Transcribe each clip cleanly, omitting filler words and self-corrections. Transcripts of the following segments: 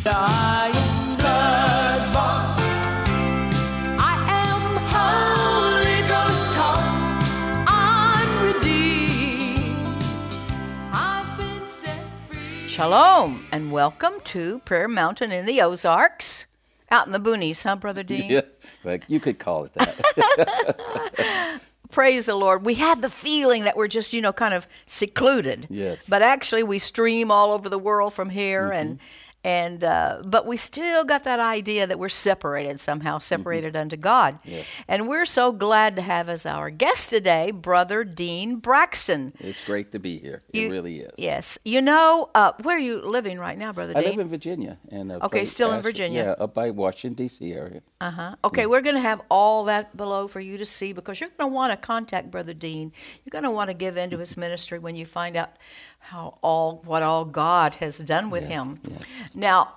I am blood-bought. I am Holy Ghost taught. I'm redeemed. I've been set free. Shalom, and welcome to Prayer Mountain in the Ozarks. Out in the boonies, huh, Brother Dean? Yeah, like you could call it that. Praise the Lord. We have the feeling that we're just, kind of secluded. Yes. But actually, we stream all over the world from here, but we still got that idea that we're separated somehow, separated unto God. Yes. And we're so glad to have as our guest today, Brother Dean Braxton. It's great to be here. It really is. Yes. Where are you living right now, Brother I Dean? live in Virginia. Still in Virginia. Yeah, up by Washington, D.C. area. Okay, we're going to have all that below for you to see because you're going to want to contact Brother Dean. You're going to want to give into his ministry when you find out what all God has done with him. Yeah. Now,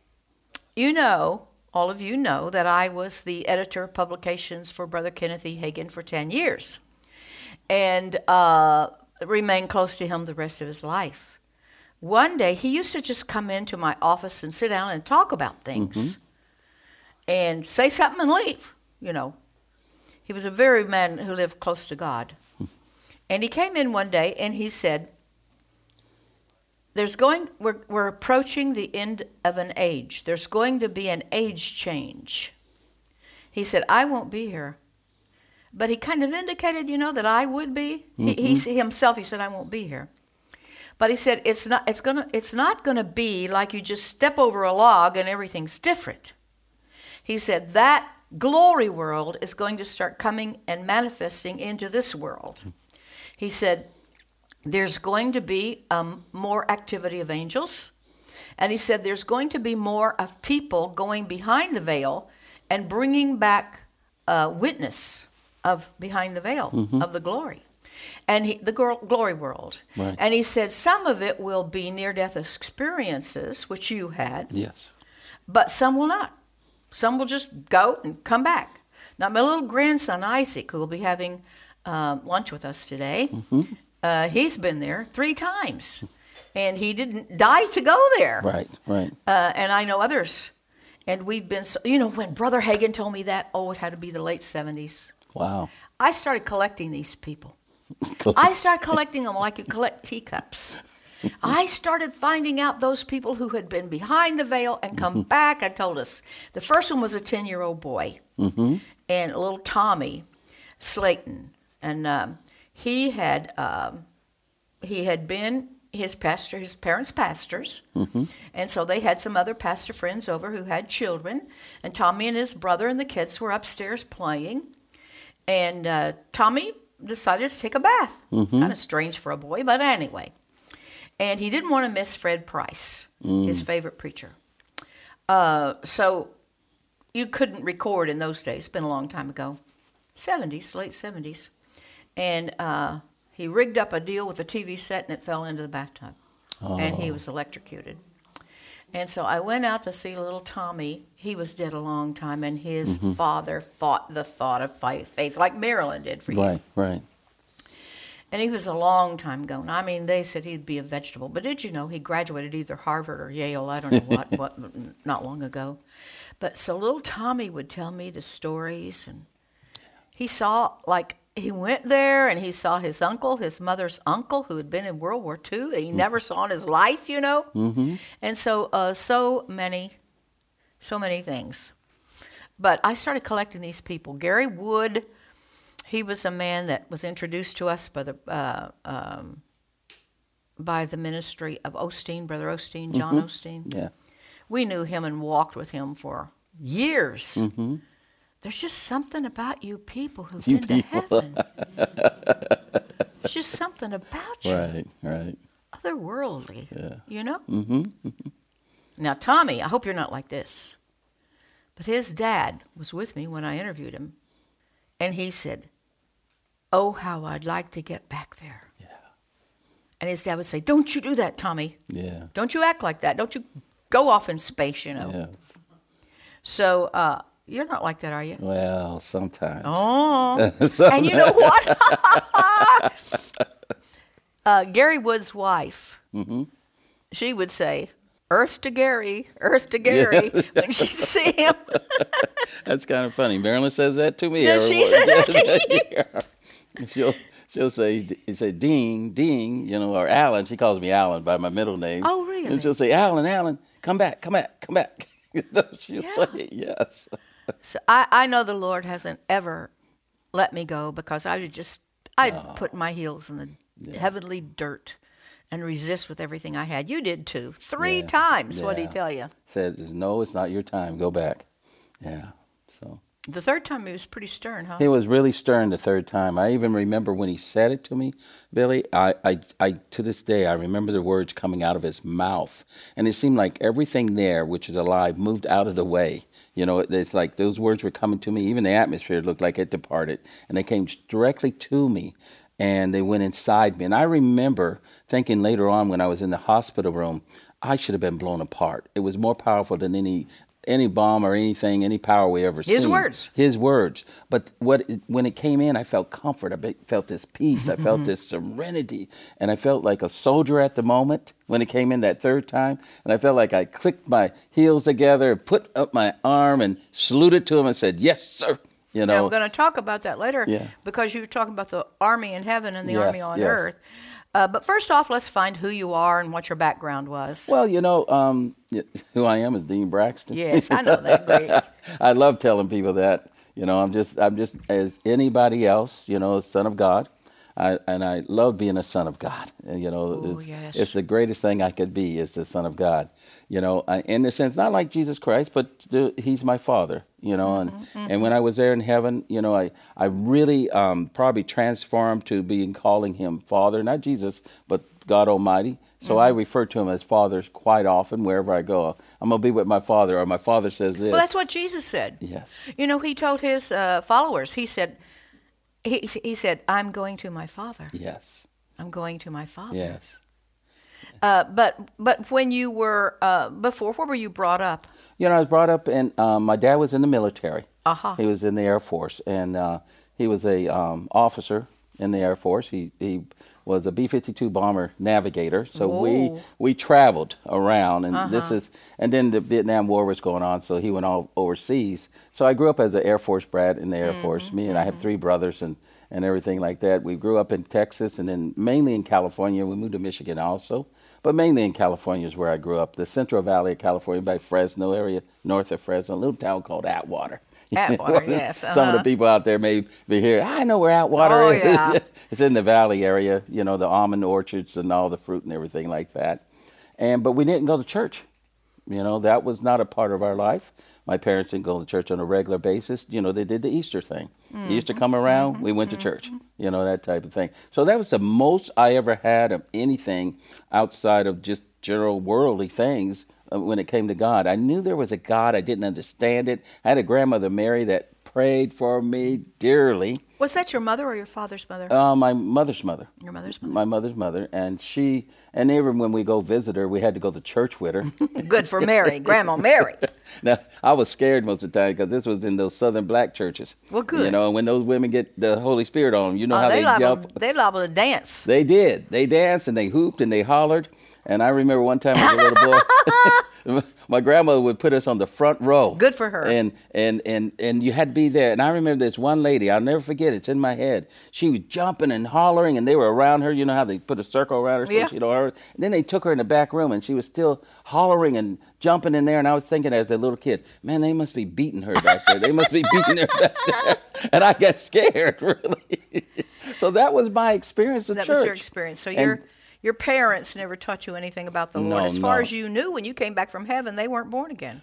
all of you know that I was the editor of publications for Brother Kenneth E. Hagin for 10 years and remained close to him the rest of his life. One day, he used to just come into my office and sit down and talk about things and say something and leave, He was a very man who lived close to God. And he came in one day and he said, we're approaching the end of an age. There's going to be an age change. He said, I won't be here. But he kind of indicated, that I would be. He said, I won't be here. But he said, it's not gonna be like you just step over a log and everything's different. He said, that glory world is going to start coming and manifesting into this world. He said, there's going to be more activity of angels. And he said there's going to be more of people going behind the veil and bringing back witness of behind the veil of the glory. And the glory world. Right. And he said some of it will be near-death experiences, which you had. Yes. But some will not. Some will just go and come back. Now, my little grandson, Isaac, who will be having lunch with us today, he's been there 3 times, and he didn't die to go there. Right. And I know others. And we've been, when Brother Hagin told me that, it had to be the late 70s. Wow. I started collecting these people. I started collecting them like you collect teacups. I started finding out those people who had been behind the veil and come back and told us. The first one was a 10-year-old boy, and little Tommy Slayton. And he had been his parents' pastors, and so they had some other pastor friends over who had children, and Tommy and his brother and the kids were upstairs playing, and Tommy decided to take a bath. Kind of strange for a boy, but anyway. And he didn't want to miss Fred Price, his favorite preacher. So you couldn't record in those days. It's been a long time ago. Late 70s. And he rigged up a deal with a TV set, and it fell into the bathtub. And he was electrocuted. And so I went out to see little Tommy. He was dead a long time, and his father fought the thought of faith like Marilyn did for you. Right. And he was a long time gone. I mean, they said he'd be a vegetable. But did you know he graduated either Harvard or Yale? I don't know what not long ago. But so little Tommy would tell me the stories, and he saw, he went there and he saw his uncle, his mother's uncle, who had been in World War II, that he never saw in his life, And so many things. But I started collecting these people. Gary Wood, he was a man that was introduced to us by the ministry of Osteen, Brother Osteen, John Osteen. Yeah. We knew him and walked with him for years. There's just something about you people who've been to heaven. There's just something about you. Right. Otherworldly, Now, Tommy, I hope you're not like this, but his dad was with me when I interviewed him, and he said, oh, how I'd like to get back there. Yeah. And his dad would say, don't you do that, Tommy. Yeah. Don't you act like that. Don't you go off in space, Yeah. So, you're not like that, are you? Well, sometimes. Oh. And you know what? Gary Wood's wife, she would say, Earth to Gary, when she see him. That's kind of funny. Marilyn says that to me. Does every she say morning. that to you? She'll say ding, ding, you know, or Alan. She calls me Alan by my middle name. Oh, really? And she'll say, Alan, come back. She'll say yes. So I know the Lord hasn't ever let me go because I'd put my heels in the heavenly dirt and resist with everything I had. You did too. 3 times. What did he tell you? Said, no, it's not your time. Go back. Yeah. So The third time he was pretty stern, huh? he was really stern the third time. I even remember when he said it to me, Billy. I to this day I remember the words coming out of his mouth, and it seemed like everything there, which is alive, moved out of the way. You know, it's like those words were coming to me. Even the atmosphere looked like it departed, and they came directly to me, and they went inside me. And I remember thinking later on when I was in the hospital room, I should have been blown apart. It was more powerful than any bomb or anything, any power we ever seen. His words. But when it came in, I felt comfort. I felt this peace. I felt this serenity. And I felt like a soldier at the moment when it came in that third time. And I felt like I clicked my heels together, put up my arm and saluted to him and said, yes, sir. You know. Now, we're going to talk about that later because you were talking about the army in heaven and the army on earth. But first off, let's find who you are and what your background was. Well, you know, who I am is Dean Braxton. Yes, I know that. Great. I love telling people that. You know, I'm just as anybody else. You know, a son of God. And I love being a son of God. And, you know, it's the greatest thing I could be is the son of God. You know, in the sense, not like Jesus Christ, but he's my father, you know. And when I was there in heaven, you know, I really probably transformed to calling him Father, not Jesus, but God Almighty. So I refer to him as Father quite often wherever I go. I'm going to be with my Father, or my Father says this. Well, that's what Jesus said. Yes. You know, he told his followers, he said, I'm going to my Father. Yes. I'm going to my Father. Yes. But when you were before, where were you brought up? You know, I was brought up in. My dad was in the military. Uh-huh. He was in the Air Force, and he was a officer in the Air Force. He was a B-52 bomber navigator. So we traveled around, and and then the Vietnam War was going on, so he went all overseas. So I grew up as an Air Force brat in the Air Force. Me and I have 3 brothers and everything like that. We grew up in Texas and then mainly in California. We moved to Michigan also, but mainly in California is where I grew up. The Central Valley of California by Fresno area, north of Fresno, a little town called Atwater. Atwater, yes. Some of the people out there may be here, I know where Atwater is. Yeah. It's in the valley area, you know, the almond orchards and all the fruit and everything like that. But we didn't go to church. You know, that was not a part of our life. My parents didn't go to church on a regular basis. You know, they did the Easter thing. Easter come around, we went to church, you know, that type of thing. So that was the most I ever had of anything outside of just general worldly things when it came to God. I knew there was a God. I didn't understand it. I had a grandmother, Mary, that prayed for me dearly. Was that your mother or your father's mother? My mother's mother. Your mother's mother? My mother's mother. And even when we go visit her, we had to go to church with her. Good for Mary, Grandma Mary. Now, I was scared most of the time because this was in those southern black churches. Well, good. You know, and when those women get the Holy Spirit on them, you know how they jump. They liable to dance. They did. They danced and they hooped and they hollered. And I remember one time as a little boy, my grandmother would put us on the front row. Good for her. And you had to be there. And I remember this one lady, I'll never forget, it's in my head. She was jumping and hollering, and they were around her. You know how they put a circle around her so she'd hear her? And then they took her in the back room, and she was still hollering and jumping in there. And I was thinking as a little kid, man, they must be beating her back there. They must be beating her back there. And I got scared, really. So that was my experience of church. That was your experience. So your parents never taught you anything about the Lord. As far as you knew, when you came back from heaven, they weren't born again.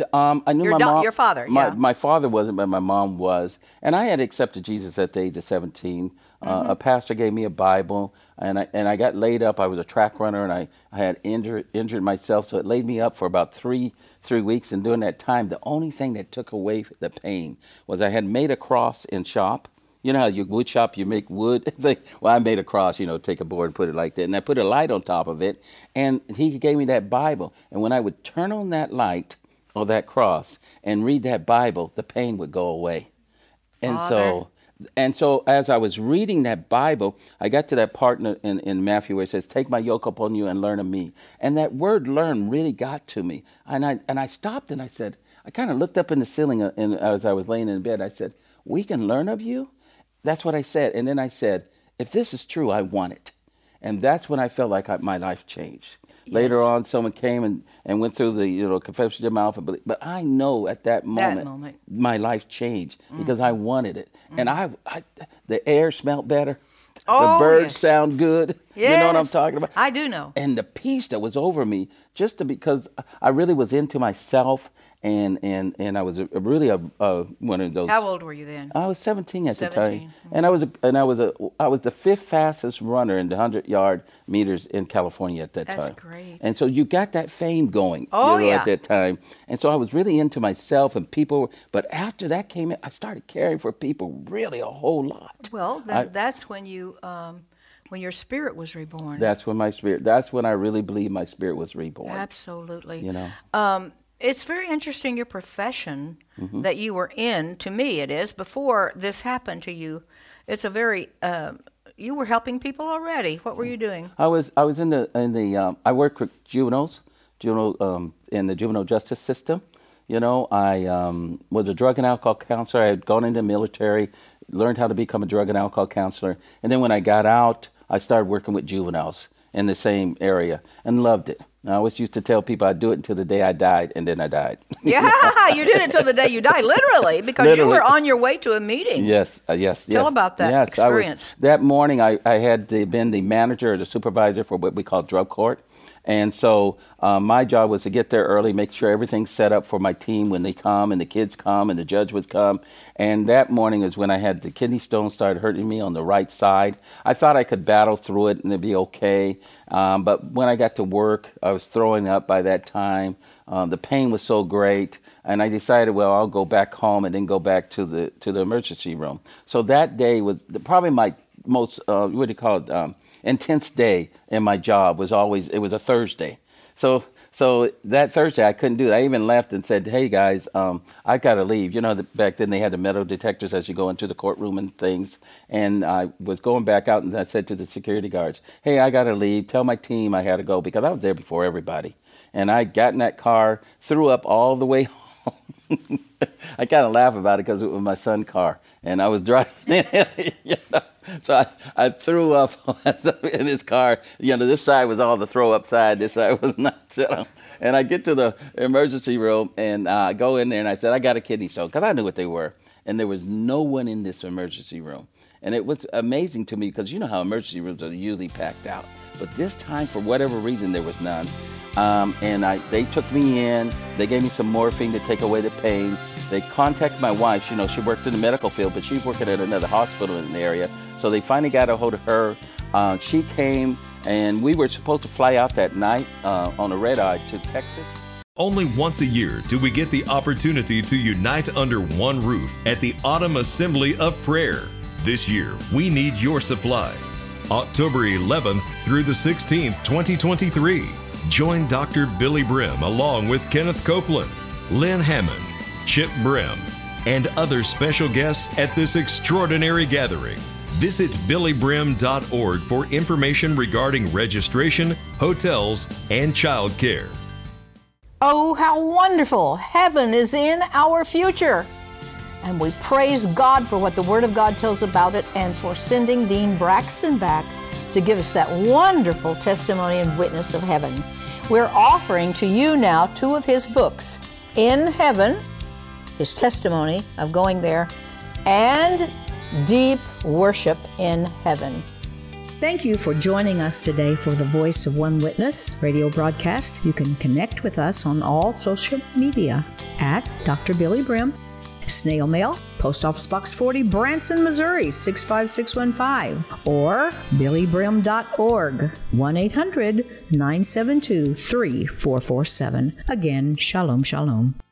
I knew my mom. Your father, my father wasn't, but my mom was. And I had accepted Jesus at the age of 17. A pastor gave me a Bible, and I got laid up. I was a track runner, and I had injured myself, so it laid me up for about three weeks. And during that time, the only thing that took away the pain was I had made a cross in shop. You know how you wood shop, you make wood? It's like, well, I made a cross, you know, take a board and put it like that. And I put a light on top of it, and he gave me that Bible. And when I would turn on that light or that cross and read that Bible, the pain would go away. And so And so as I was reading that Bible, I got to that part in Matthew where it says, take my yoke upon you and learn of me. And that word learn really got to me. And I stopped and I said, I kind of looked up in the ceiling and as I was laying in bed, I said, we can learn of you? That's what I said. And then I said, if this is true, I want it. And that's when I felt like my life changed. Yes. Later on, someone came and went through the confession of your mouth, but I know at that moment my life changed because I wanted it, and I the air smelled better, the birds sound good. Yes. You know what I'm talking about? I do know. And the peace that was over me, because I really was into myself, and I was really one of those. How old were you then? I was 17 at the time, and I was the fifth fastest runner in the 100-yard meters in California at that time. That's great. And so you got that fame going, at that time, and so I was really into myself and people. But after that came in, I started caring for people really a whole lot. Well, that's when you. When your spirit was reborn. That's when I really believe my spirit was reborn. Absolutely. You know. It's very interesting, your profession that you were in. To me, it is. Before this happened to you, it's a very. You were helping people already. What were you doing? I was in the. I worked with juveniles, in the juvenile justice system. You know, I was a drug and alcohol counselor. I had gone into the military, learned how to become a drug and alcohol counselor, and then when I got out, I started working with juveniles in the same area and loved it. I always used to tell people I'd do it until the day I died, and then I died. Yeah, you did it until the day you died, literally, because you were on your way to a meeting. Yes. Tell about that experience. That morning, I had been the manager or the supervisor for what we call drug court. And so my job was to get there early, make sure everything's set up for my team when they come and the kids come and the judge would come. And that morning is when I had the kidney stone started hurting me on the right side. I thought I could battle through it and it'd be okay. But when I got to work, I was throwing up by that time. The pain was so great. And I decided, well, I'll go back home and then go back to the emergency room. So that day was probably my most, intense day in my job. It was a Thursday. So that Thursday I couldn't do it. I even left and said, hey guys, I got to leave. You know, back then they had the metal detectors as you go into the courtroom and things. And I was going back out and I said to the security guards, hey, I got to leave. Tell my team I had to go because I was there before everybody. And I got in that car, threw up all the way home. I kind of laugh about it because it was my son's car and I was driving. So I threw up in his car. You know, this side was all the throw up side. This side was not. And I get to the emergency room and I go in there and I said, I got a kidney stone because I knew what they were. And there was no one in this emergency room. And it was amazing to me because you know how emergency rooms are usually packed out. But this time, for whatever reason, there was none. They took me in. They gave me some morphine to take away the pain. They contacted my wife. You know, she worked in the medical field, but she's working at another hospital in the area. So they finally got a hold of her. She came, and we were supposed to fly out that night on a red-eye to Texas. Only once a year do we get the opportunity to unite under one roof at the Autumn Assembly of Prayer. This year, we need your supply. October 11th through the 16th, 2023. Join Dr. Billy Brim along with Kenneth Copeland, Lynn Hammond, Chip Brim, and other special guests at this extraordinary gathering. Visit billybrim.org for information regarding registration, hotels, and childcare. Oh, how wonderful! Heaven is in our future. And we praise God for what the Word of God tells about it and for sending Dean Braxton back to give us that wonderful testimony and witness of heaven. We're offering to you now 2 of his books, In Heaven, his testimony of going there, and Deep Worship in Heaven. Thank you for joining us today for the Voice of One Witness radio broadcast. You can connect with us on all social media at Dr. Billy Brim, snail mail, Post Office Box 40, Branson, Missouri, 65615, or billybrim.org, 1-800-972-3447. Again, shalom, shalom.